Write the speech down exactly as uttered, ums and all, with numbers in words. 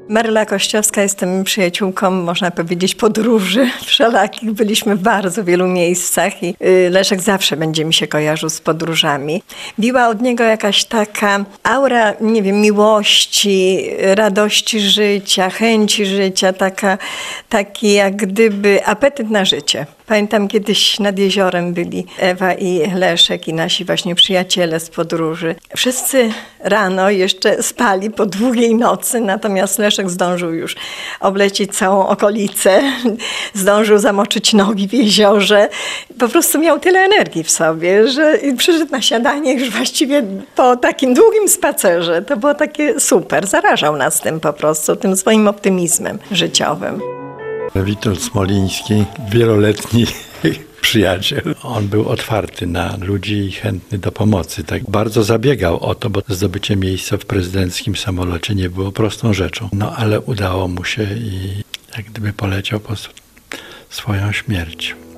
Maryla Kościowska, jestem przyjaciółką, można powiedzieć, podróży wszelakich. Byliśmy w bardzo wielu miejscach i Leszek zawsze będzie mi się kojarzył z podróżami. Biła od niego jakaś taka aura, nie wiem, miłości, radości życia, chęci życia, taka, taki jak gdyby apetyt na życie. Pamiętam, kiedyś nad jeziorem byli Ewa i Leszek i nasi właśnie przyjaciele z podróży. Wszyscy rano jeszcze spali po długiej nocy, natomiast Leszek zdążył już oblecieć całą okolicę, zdążył zamoczyć nogi w jeziorze. Po prostu miał tyle energii w sobie, że przyszedł na śniadanie już właściwie po takim długim spacerze. To było takie super, zarażał nas tym po prostu, tym swoim optymizmem życiowym. Witold Smoliński, wieloletni przyjaciel. On był otwarty na ludzi i chętny do pomocy. Tak bardzo zabiegał o to, bo zdobycie miejsca w prezydenckim samolocie nie było prostą rzeczą. No ale udało mu się i jak gdyby poleciał po swoją śmierć.